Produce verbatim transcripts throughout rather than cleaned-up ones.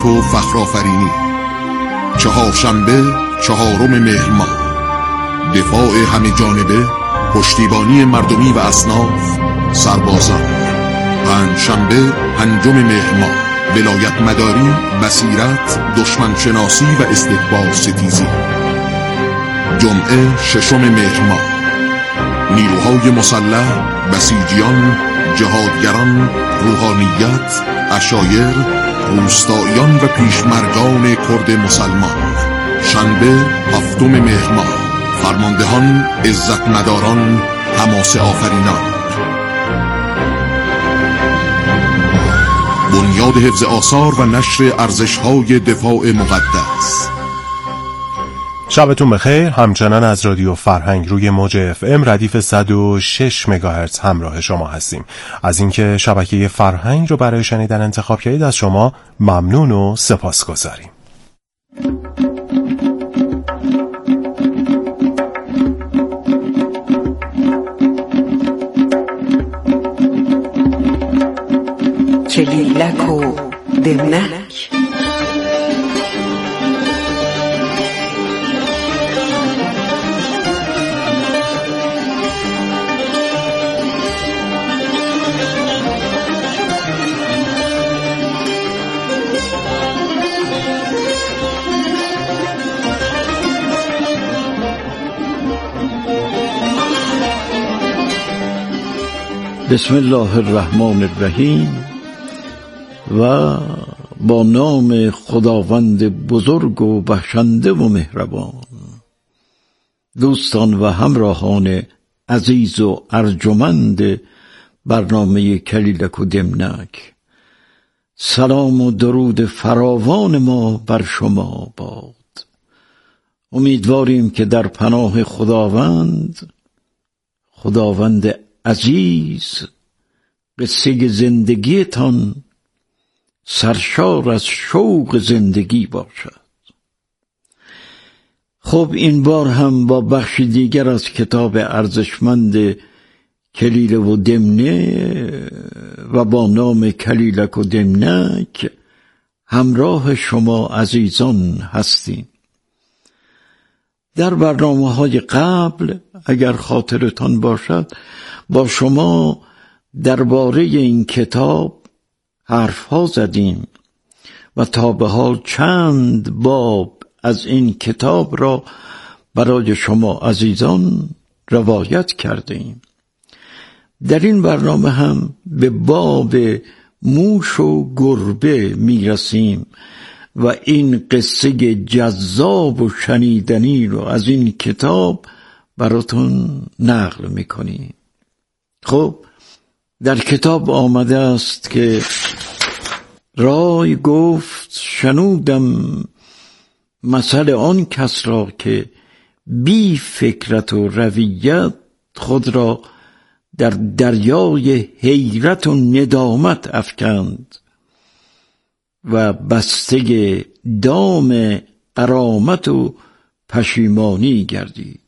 و فخرآفرینی. چهارشنبه چهارم مهر ماه، دفاع همه جانبه، پشتیبانی مردمی و اصناف، سربازان. پنجشنبه پنجم مهر ماه، ولایت مداری، بصیرت، دشمن شناسی و استکبار ستیزی. جمعه ششم مهر ماه، نیروهای مسلح، بسیجیان، جهادگران، روحانیت، عشایر، روستاییان و پیشمرگان کرد مسلمان. شنبه هفتم مهر ماه، فرماندهان، عزت مداران، حماسه آفرینان. بنیاد حفظ آثار و نشر ارزش‌های دفاع مقدس. شبتون بخیر. همچنان از رادیو فرهنگ روی موج اف ام ردیف صد و شش مگاهرتز همراه شما هستیم. از اینکه شبکه فرهنگ رو برای شنیدن انتخاب کردید از شما ممنون و سپاسگزاریم. کلیلک و دمنک. بسم الله الرحمن الرحیم. و با نام خداوند بزرگ و بخشنده و مهربان. دوستان و همراهان عزیز و ارجمند برنامه کلیلک و دمنک، سلام و درود فراوان ما بر شما باد. امیدواریم که در پناه خداوند خداوند عزیز قصه زندگیتان سرشار از شوق زندگی باشد. خب این بار هم با بخش دیگر از کتاب ارزشمند کلیله و دمنه و با نام کلیلک و دمنک همراه شما عزیزان هستیم. در برنامه های قبل اگر خاطرتان باشد با شما درباره این کتاب حرف ها زدیم و تا به حال چند باب از این کتاب را برای شما عزیزان روایت کردیم. در این برنامه هم به باب موش و گربه میرسیم و این قصه جذاب و شنیدنی رو از این کتاب براتون نقل میکنیم. خب در کتاب آمده است که رای گفت شنودم مثل آن کس را که بی فکرت و رویت خود را در دریای حیرت و ندامت افکند و بسته دام غرامت و پشیمانی گردید.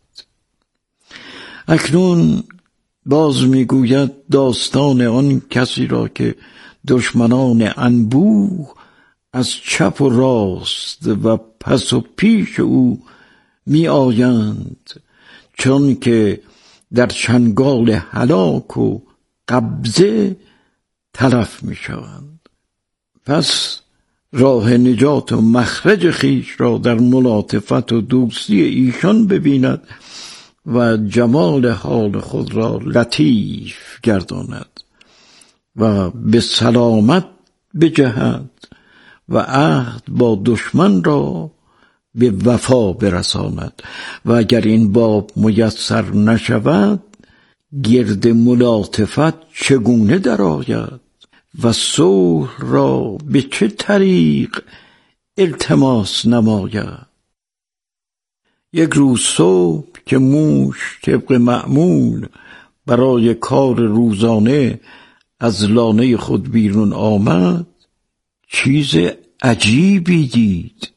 اکنون باز میگوید داستان آن کسی را که دشمنان انبوه از چپ و راست و پس و پیش او می آیند، چون که در چنگال هلاک و قبضه تلف می شوند. پس راه نجات و مخرج خیش را در ملاطفت و دوستی ایشان ببیند و جمال حال خود را لطیف گرداند و به سلامت بجهد و عهد با دشمن را به وفا برساند و اگر این باب میسر نشود گرد ملاطفت چگونه درآید و صلح را به چه طریق التماس نماید. یک روز صبح که موش طبق معمول برای کار روزانه از لانه خود بیرون آمد، چیز عجیبی دید.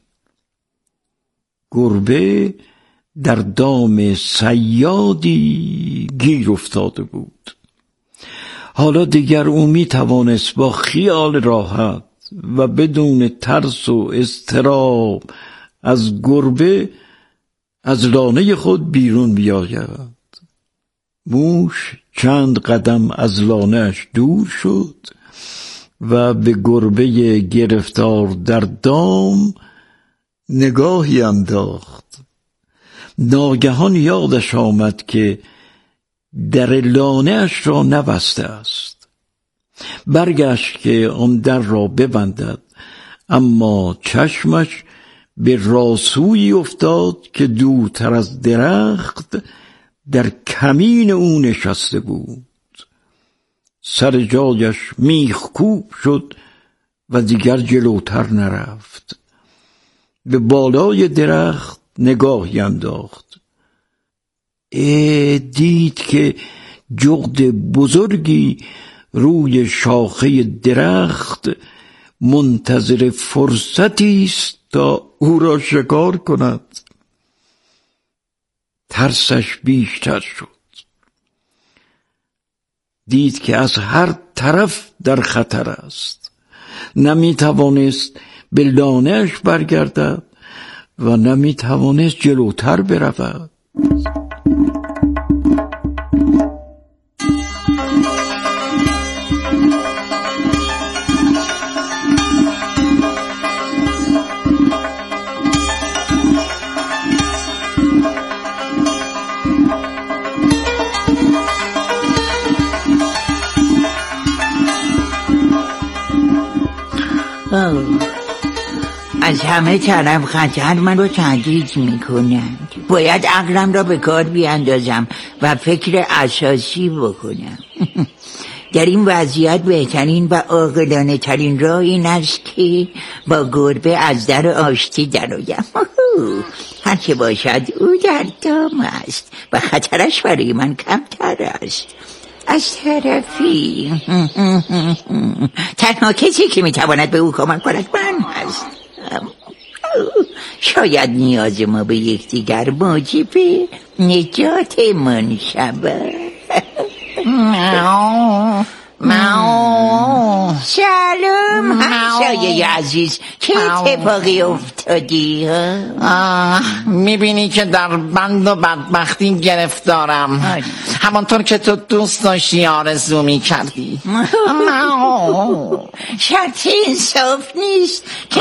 گربه در دام صیادی گیر افتاده بود. حالا دیگر او می توانست با خیال راحت و بدون ترس و اضطراب از گربه از لانه خود بیرون بیاید. موش چند قدم از لانه‌اش دور شد و به گربه گرفتار در دام نگاهی انداخت. ناگهان یادش آمد که در لانه‌اش را نبسته است. برگشت که آن در را ببندد، اما چشمش به راسویی افتاد که دورتر از درخت در کمین او نشسته بود. سر جایش میخکوب شد و دیگر جلوتر نرفت. به بالای درخت نگاهی انداخت. دید که جغد بزرگی روی شاخه درخت منتظر فرصتی است تا او را شکار کند. ترسش بیشتر شد. دید که از هر طرف در خطر است. نمی توانست به لانه‌اش برگردد و نمی توانست جلوتر برود. از همه طرف خطر من رو تهدید میکنند. باید عقلم را به کار بیاندازم و فکر اساسی بکنم. در این وضعیت بهترین و عاقلانه ترین راه این است که با گربه از در آشتی درآیم. هر که باشد او در دام است و خطرش برای من کمتر است. از طرفی تنها کسی که میتواند به او کمک کند من هست. شاید نیاز ما به یکدیگر موجب نجات من شود. سلام همسایه عزیز، چه اتفاقی افتادی؟ میبینی که در بند و بدبختی گرفتارم، همانطور که تو دوست داشتی آرزو میکردی. شرط انصاف نیست که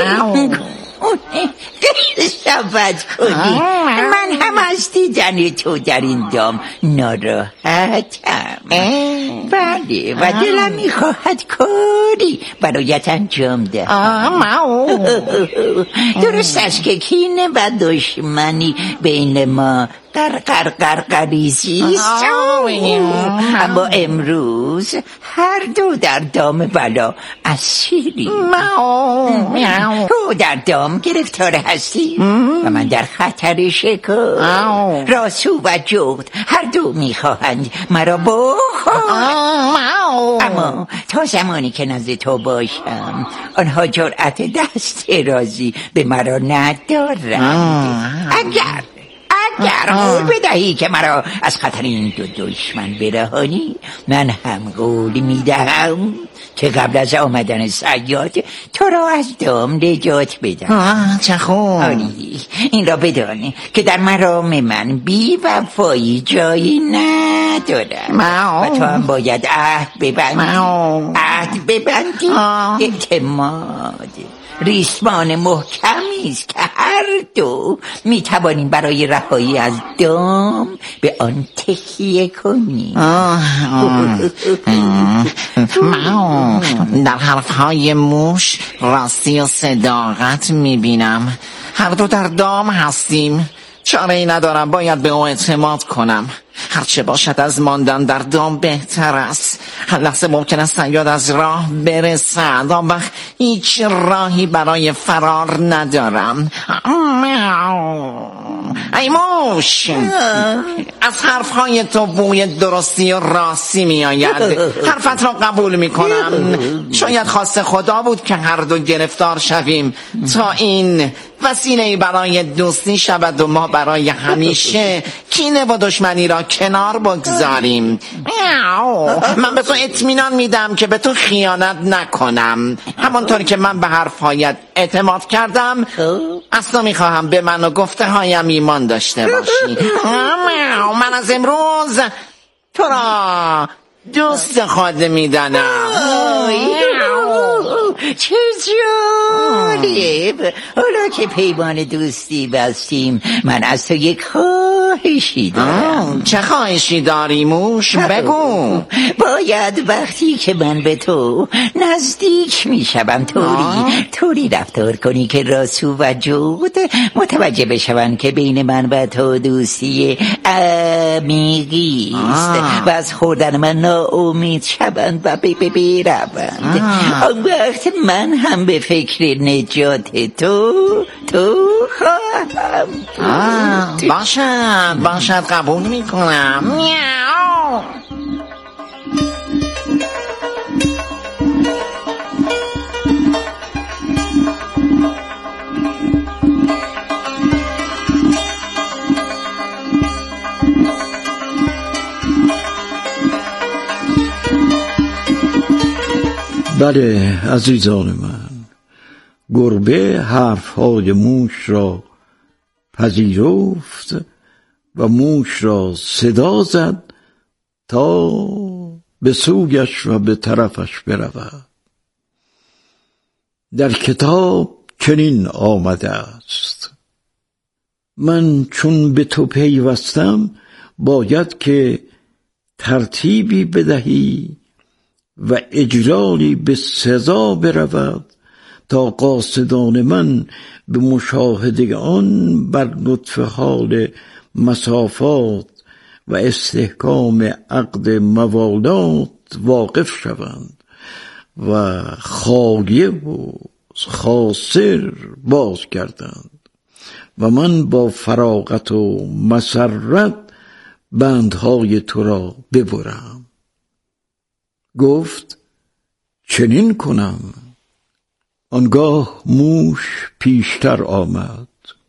صحبت کنی. من هم از دیدن تو در این دام ناراحتم. بله و دلم میخواهد کاری برایت انجام دهم. درست است که کینه و دشمنی بین ما قرقر قرقریزی است، اما امروز هر دو در دام بلا اسیری. تو در دام گرفتار هستی و من در خطر شکار. راسو و جغد هر دو میخواهند مرا بخورند، اما تا زمانی که نزد تو باشم آنها جرأت دست درازی به مرا ندارند. اگر اگر قول بدهی که مرا از خطر این دو دشمن برهانی، من هم قول میدهم که قبل از آمدن صیاد تو را از دام نجات بدم. چه خوب. آری این را بدانی که در مرام من بی وفایی جایی ندارد و تو هم باید عهد ببندی. عهد ببندی اعتماد ریسمان محکمی است که هر دو می توانیم برای رهایی از دام به آن تکیه کنیم. در حرفهای موش راستی و صداقت می بینم. هر دو در دام هستیم، چاره ای ندارم، باید به او اعتماد کنم. هرچه باشد از ماندن در دام بهتر است. هر لحظه ممکن است صیاد از راه برسد، آن وقت هیچ راهی برای فرار ندارم. ای موش، از حرفهای تو بوی درستی و راستی می آید. حرفت را قبول می کنم. شاید خواست خدا بود که هر دو گرفتار شویم تا این وسیله‌ای برای دوستی شود و ما برای همیشه کینه و دشمنی را کنار بگذاریم. من به تو اطمینان میدم که به تو خیانت نکنم، همانطوری که من به حرفهایت اعتماد کردم. از تو میخواهم به من و گفته هایم ایمان داشته باشی. من از امروز تو را دوست خود میدانم. چه جالب. حالا که پیمان دوستی بستیم، من از تو یک خواهشی دارم. چه خواهشی داری موش؟ بگو. باید وقتی که من به تو نزدیک میشم طوری طوری رفتار کنی که راسو و جود متوجه بشون که بین من و تو دوستی عمیقی است و از خوردن من ناامید شوند و بروند. آن وقت من هم به فکر نجات تو تو خواهم. باشد باشد قبول میکنم. میاو. بله عزیزان من، گربه حرفهای موش را پذیرفت و موش را صدا زد تا به سویش و به طرفش برود. در کتاب چنین آمده است: من چون به تو پیوستم باید که ترتیبی بدهی و اجلالی به سزا برود تا قاصدان من به مشاهده آن بر لطف حال مسافات و استحکام عقد موالات واقف شوند و خالیه و خاسر باز کردند و من با فراغت و مسرت بندهای تو را ببرم. گفت چنین کنم. آنگاه موش پیشتر آمد.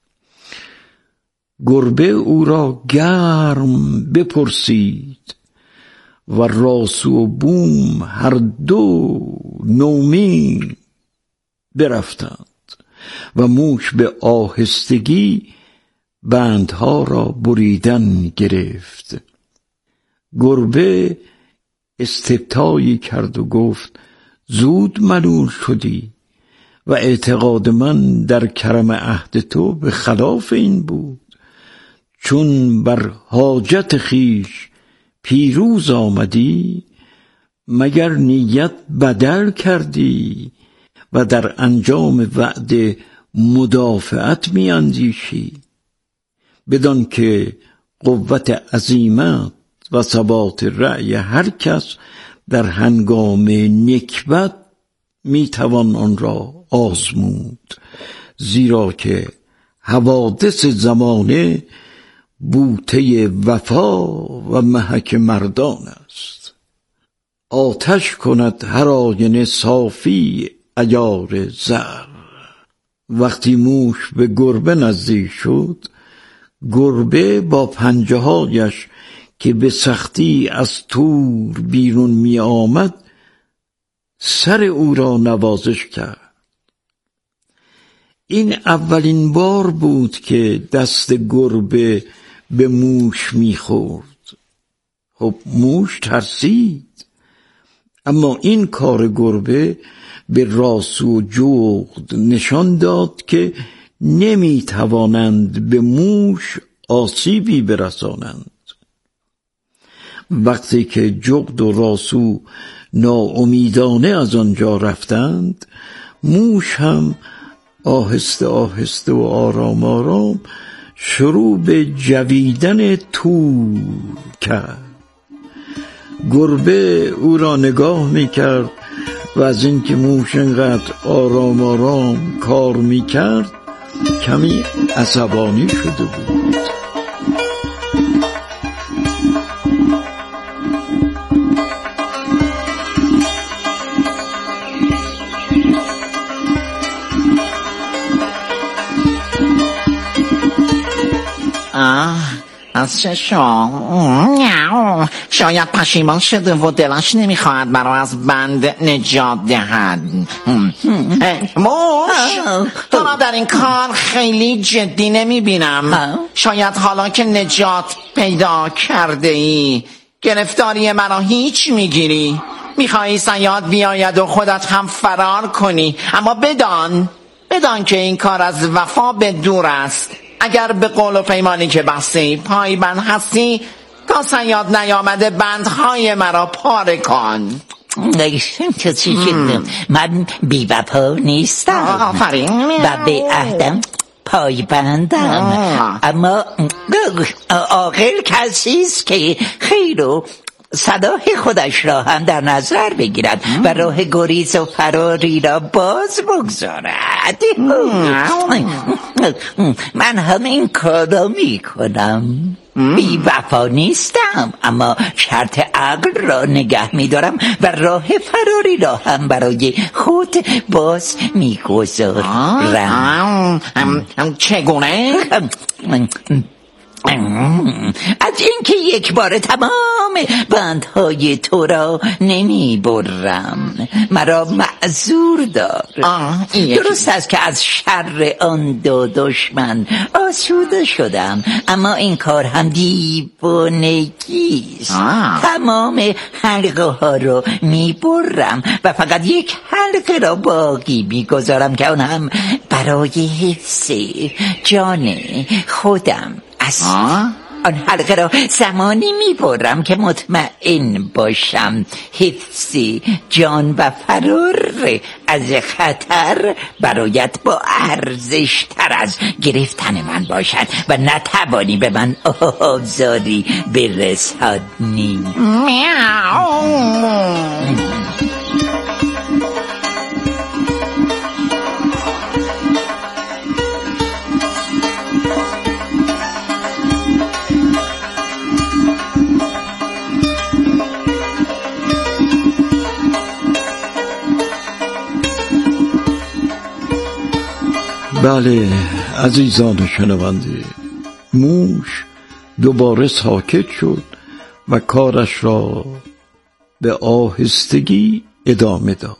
گربه او را گرم بپرسید و راسو و بوم هر دو نومید برفتند و موش به آهستگی بندها را بریدن گرفت. گربه استبطایی کرد و گفت زود ملول شدی و اعتقاد من در کرم عهد تو به خلاف این بود. چون بر حاجت خیش پیروز آمدی مگر نیت بدل کردی و در انجام وعده مدافعت می اندیشی، بدان که قوت عزیمت و ثبات رأی هر کس در هنگام نکبت می توان آن را آزمود، زیرا که حوادث زمانه بوته وفا و محک مردان است. آتش کند هر آینه صافی عیار زر. وقتی موش به گربه نزدیک شد، گربه با پنجه هایش که به سختی از تور بیرون می آمد سر او را نوازش کرد. این اولین بار بود که دست گربه به موش می خورد. خب موش ترسید، اما این کار گربه به راسو و جغد نشان داد که نمی توانند به موش آسیبی برسانند. وقتی که جغد و راسو ناامیدانه از آنجا رفتند، موش هم آهسته آهسته و آرام آرام شروع به جویدن تور کرد. گربه او را نگاه میکرد و از اینکه موش انقدر آرام آرام کار میکرد کمی عصبانی شده بود. آه از چه شما؟ شاید پشیمان شده و دلش نمیخواهد مرا از بند نجات دهد. موش تو را در این کار خیلی جدی نمیبینم. شاید حالا که نجات پیدا کرده ای گرفتاری مرا هیچ میگیری، میخوایی صیاد بیاید و خودت هم فرار کنی. اما بدان بدان که این کار از وفا به دور است. اگر به قول و پیمانی که بستی پایبند هستی تا صیاد نیامده بندهای مرا پاره کن. من بی وفا نیستم. آفرین. و به عهدم پایبندم. اما عاقل کسی است که خیر و صلاح خودش را هم در نظر بگیرد و راه گریز و فراری را باز بگذارد. من هم این کار را می کنم. بی وفا نیستم، اما شرط عقل را نگه می دارم و راه فراری را هم برای خود باز می گذارم. چگونه؟ از اینکه یک بار تمام بندهای تو را نمی برم. مرا معذور دار. درست است که از شر آن دو دشمن آسوده شدم، اما این کار هم دیوانگی است. تمام حلقه ها را می برم و فقط یک حلقه را باقی می گذارم که آن هم برای حفظ جان خودم است. آن حلقه را زمانی میبرم که مطمئن باشم حفظ جان و فرار از خطر برایت با ارزش تر از گرفتن من باشد و نتوانی به من آزاری برسانی. بله عزیزان شنونده، موش دوباره ساکت شد و کارش را به آهستگی ادامه داد.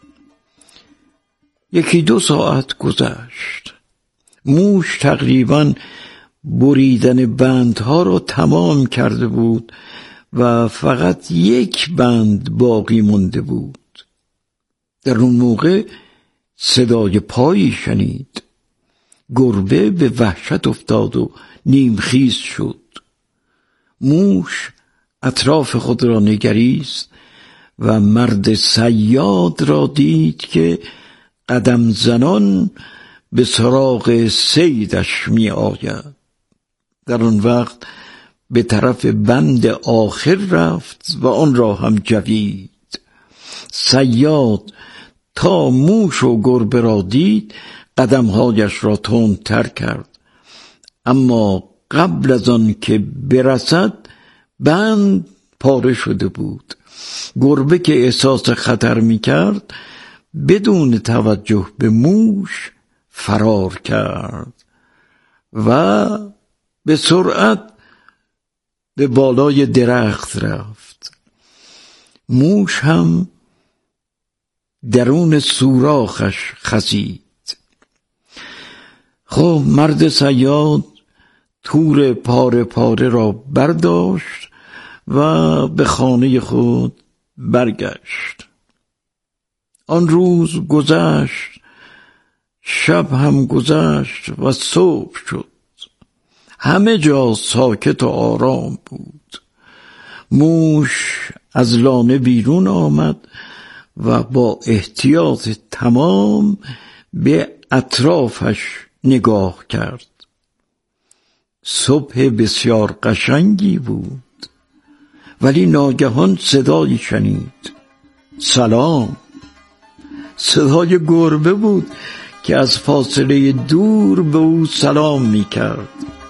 یکی دو ساعت گذشت. موش تقریباً بریدن بندها را تمام کرده بود و فقط یک بند باقی مونده بود. در اون موقع صدای پایی شنید. گربه به وحشت افتاد و نیمخیز شد. موش اطراف خود را نگریست و مرد صیاد را دید که قدم زنان به سراغ صیدش می آید. در آن وقت به طرف بند آخر رفت و آن را هم جوید. صیاد تا موش و گربه را دید قدمهایش را تندتر کرد، اما قبل از آن که برسد بند پاره شده بود. گربه که احساس خطر می کرد بدون توجه به موش فرار کرد و به سرعت به بالای درخت رفت. موش هم درون سوراخش خزید. خب مرد صیاد تور پاره پاره را برداشت و به خانه خود برگشت. آن روز گذشت، شب هم گذشت و صبح شد. همه جا ساکت و آرام بود. موش از لانه بیرون آمد و با احتیاط تمام به اطرافش نگاه کرد. صبح بسیار قشنگی بود، ولی ناگهان صدایی شنید. سلام. صدای گربه بود که از فاصله دور به او سلام می کرد.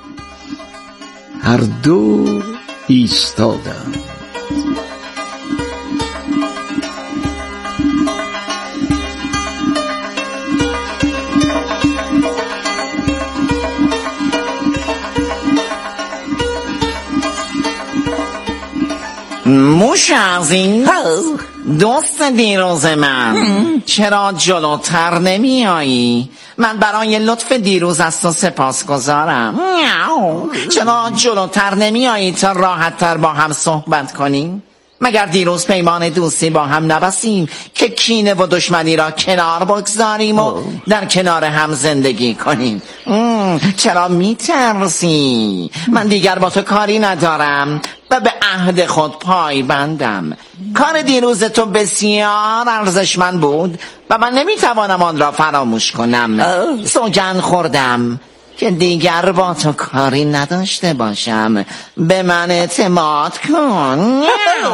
هر دو ایستادند. موش عظیم، دوست دیروز من، چرا جلوتر نمی آیی؟ من برای لطف دیروز از تو سپاس گذارم. چرا جلوتر نمی آیی تا راحت تر با هم صحبت کنیم؟ مگر دیروز پیمان دوستی با هم نبستیم که کینه و دشمنی را کنار بگذاریم و در کنار هم زندگی کنیم؟ چرا میترسی؟ من دیگر با تو کاری ندارم و به عهد خود پای بندم. کار دیروز تو بسیار ارزشمند بود و من نمیتوانم آن را فراموش کنم. سوگند خوردم که دیگر با تو کاری نداشته باشم. به من اعتماد کن.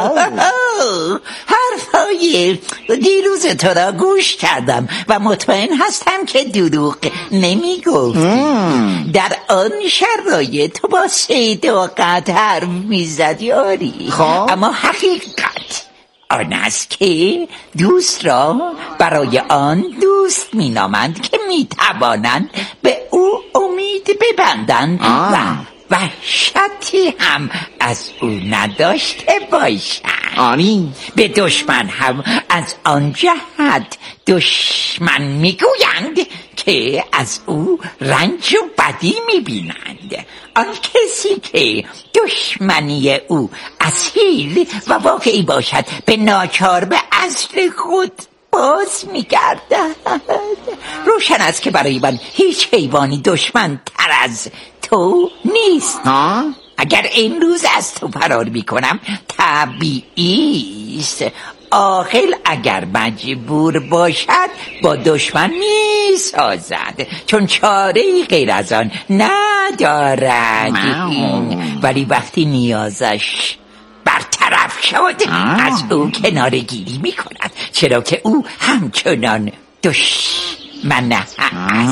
حرفای دیروز تو را گوش کردم و مطمئن هستم که دروغ نمی گفتی. در آن شرایط تو با صید و قطع حرف می زدی آری. اما حقیقت آن است که دوست را برای آن دوست می نامند که می توانند به او امید ببندند و وحشتی هم از او نداشته باشند. آری به دشمن هم از آن جهت دشمن میگویند که از او رنج و بدی میبینند. آن کسی که دشمنی او اصیل و واقعی باشد به ناچار به اصل خود باز میگردد. روشن است که برای من هیچ حیوانی دشمن تر از تو نیست. ها؟ اگر امروز از تو فرار میکنم طبیعی است. عاقل اگر مجبور باشد با دشمن میسازد، چون چاره‌ای غیر از آن ندارد. ولی وقتی نیازش برطرف شد از او کناره گیری میکند، چرا که او همچنان دشمن هست.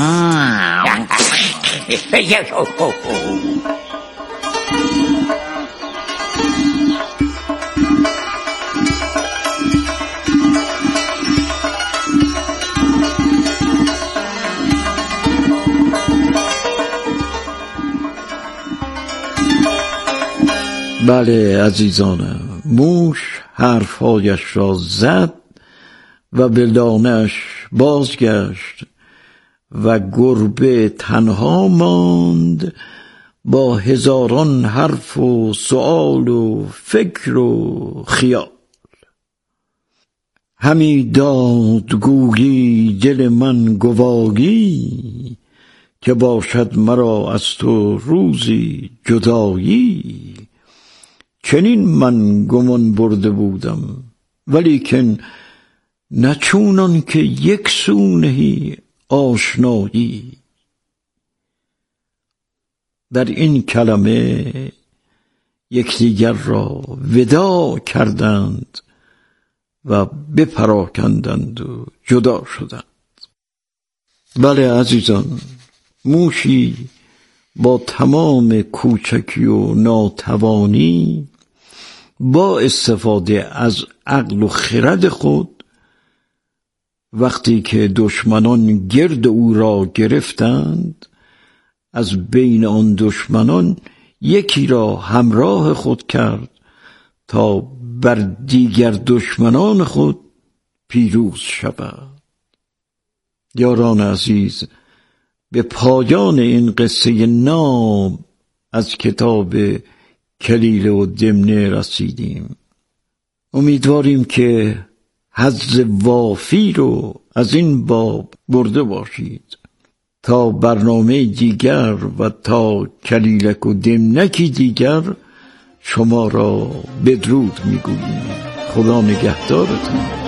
بله عزیزانم، موش حرفهایش را زد و به لانه‌اش بازگشت و گربه تنها ماند با هزاران حرف و سؤال و فکر و خیال. همی داد گویی دل من گواهی، که باشد مرا از تو روزی جدایی. چنین من گمان برده بودم ولیکن نچونان که یک سو نهی آشنایی. در این کلمه یکدیگر را وداع کردند و بپراکندند و جدا شدند. بله عزیزان، موشی با تمام کوچکی و ناتوانی با استفاده از عقل و خرد خود، وقتی که دشمنان گرد او را گرفتند، از بین آن دشمنان یکی را همراه خود کرد تا بر دیگر دشمنان خود پیروز شود. یاران عزیز، به پایان این قصه ناب از کتاب کلیله و دمنه رسیدیم. امیدواریم که حظ وافی رو از این باب برده باشید. تا برنامه دیگر و تا کلیلک و دمنکی دیگر شما را بدرود میگوییم. خدا نگهدارتون.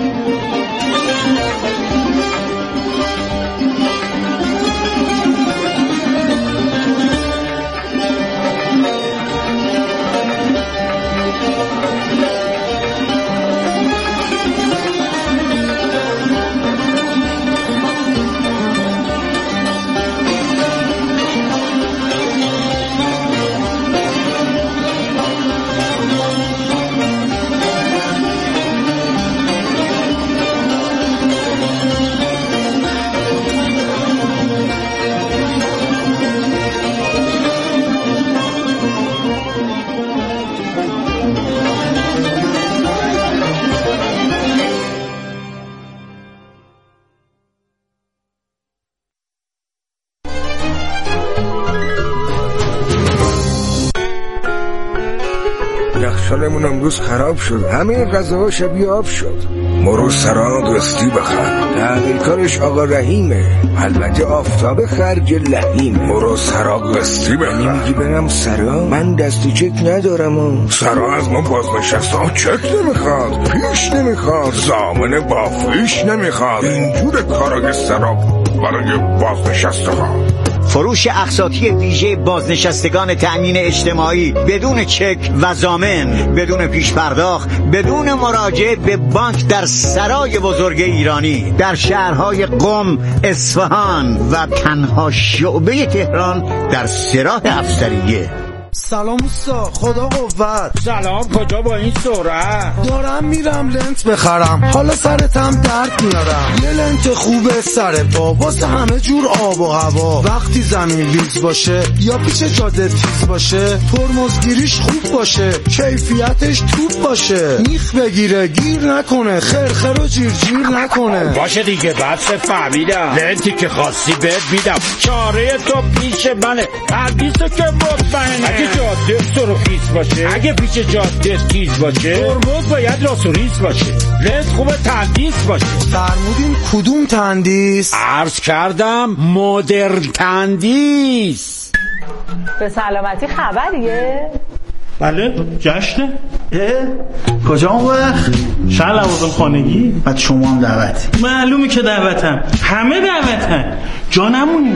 یخچالمون امروز خراب شد، همه غذاها شبیه آب شد. مرو سراغ قسطی بخر، تعمیرکارش آقا رحیمه، البته آفتاب خرج لحیمه. مرو سراغ قسطی بخر. نمیگی برم سراغ؟ من دستی چک ندارم و سراغ از ما بازنشسته ها چک نمیخواد، پیش نمیخواد، ضامن بافیش نمیخواد. اینجور کارا سراغ برای بازنشسته ها. فروش اقساطی ویژه بازنشستگان تأمین اجتماعی بدون چک و ضامن، بدون پیش پرداخت، بدون مراجعه به بانک در سرای بزرگ ایرانی در شهرهای قم، اصفهان و تنها شعبه تهران در سراح افسریه. سلام اوستا، خدا قوت. سلام، کجا با این سرعت؟ دارم میرم لنت بخرم، حالا سرتم درد میارم. یه لنت خوبه سر پا واسه همه جور آب و هوا. وقتی زمین لیز باشه یا پیچ جاده تیز باشه، ترمزگیریش خوب باشه، کیفیتش توپ باشه، میخ بگیره گیر نکنه، خرخر و جیر جیر نکنه. باشه دیگه، بس فهمیدم. لنتی که خواستی بهت میدم، چاره تو پیش منه، حدیثو که مطمئنه. اگه جاده سرخیز باشه، اگه پیچ جاده تیز باشه، ترمز باید راست و ریز باشه، لنز خوبه تندیس باشه. فرمودین کدوم تندیس؟ عرض کردم مدرن تندیس. به سلامتی خبریه؟ بله، جشنه. کجا اون وقت؟ شهر لوازم خانگی. بعد شما هم دعوتی؟ معلومه که دعوتم، همه دعوتن، جا نمونی.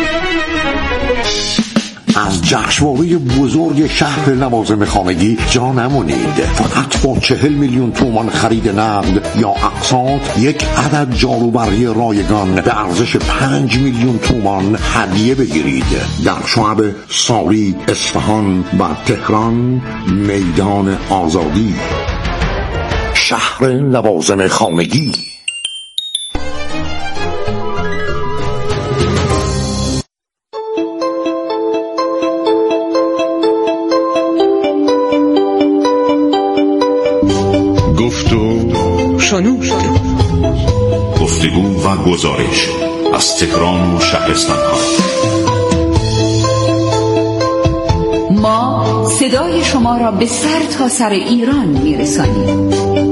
از جشنواره بزرگ شهر لوازم خانگی جا نمونید. فقط با چهل میلیون تومان خرید نقد یا اقساط یک عدد جاروبرقی رایگان به ارزش پنج میلیون تومان هدیه بگیرید. در شعب ساری، اصفهان و تهران، میدان آزادی. شهر لوازم خانگی. شنود گفتگو و گزارش از تهران و شهرستان ها. ما صدای شما را به سر تا سر ایران میرسانیم.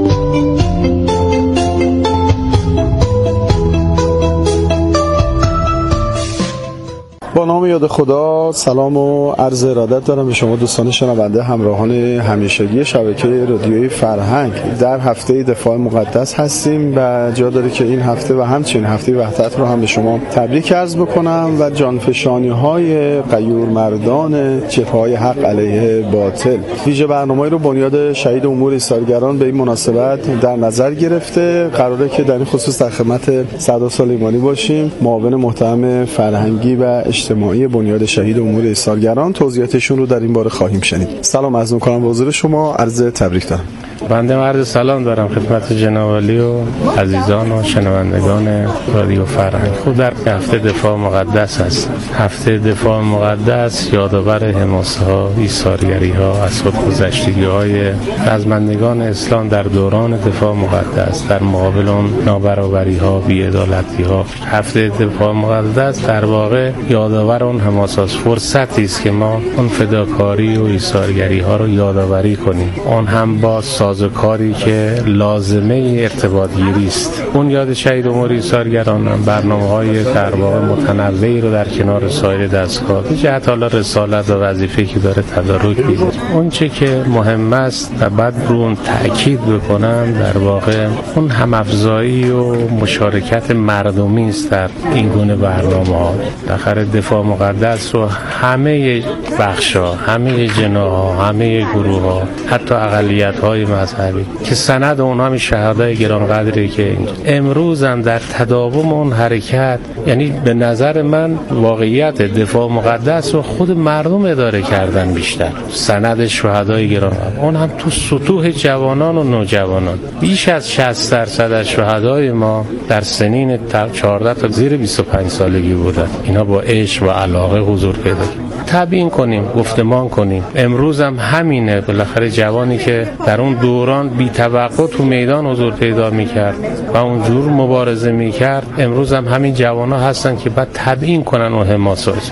با نام یاد خدا، سلام و عرض ارادت دارم به شما دوستان شنونده همراهان همیشگی شبکه رادیویی فرهنگ. در هفته دفاع مقدس هستیم و جا داره که این هفته و همچنین هفته وحدت رو هم به شما تبریک عرض بکنم و جانفشانی های غیور مردان جبهه‌های حق علیه باطل. ویژه برنامه‌ای رو بنیاد شهید امور ایثارگران به این مناسبت در نظر گرفته. قراره که در این خصوص در خدمت سعد سلیمانی باشیم، معاون محترم فرهنگی و اجتماعی بنیاد شهید امور ایثارگران. توضیحاتشون رو در این باره خواهیم شنید. سلام عرض می‌کنم به حضور شما، عرض تبریک دارم. بنده عرض سلام دارم خدمت جناب عالی و عزیزان و شنوندگان رادیو فرهنگ. خود در هفته دفاع مقدس هست. هفته دفاع مقدس یادآور حماسه‌ها، ایثارگری‌ها، از خودگذشتگی‌های رزمندگان اسلام در دوران دفاع مقدس در مقابل اون نابرابری‌ها، بی‌عدالتی‌ها. هفته دفاع مقدس در واقع یادآور اون حماسه‌است، فرصتی است که ما اون فداکاری و ایثارگری‌ها رو یادآوری کنیم. اون هم با سازوکاری که لازمه ارتباط گیری است. اون یاد شهید امور ایثارگران هم برنامه‌های در واقع متنوعی رو در کنار سایر دستگاه به جهت حالا رسالت و وظیفه‌ای که داره تدارک می‌کنه. اون چه که مهم است و بعد رو اون تأکید بکنم در واقع اون هم‌افزایی و مشارکت مردمی است در این گونه برنامه‌ها. در دفاع مقدس رو همه بخش‌ها، همه جناح‌ها، همه گروه‌ها، حتی اقلیت‌های مذهبی که سند اونها می شهدای گرانقدری که امروز هم در تداوم اون حرکت، یعنی به نظر من واقعیت دفاع مقدس رو خود مردم اداره کردن بیشتر. سند شهدای گرانقدر اون هم تو سطوح جوانان و نوجوانان. بیش از شصت درصد از شهدای ما در سنین چهارده تا زیر بیست و پنج سالگی بودن. اینا با عشق و علاقه حضور پیدا کردن. تبیین کنیم، گفتمان کنیم. امروز هم همینه. بالاخره جوانی که در اون دوران بی توقع تو میدان حضور پیدا میکرد و اونجور مبارزه میکرد، امروز هم همین جوانا هستن که بعد تبیین کنن و حماسات.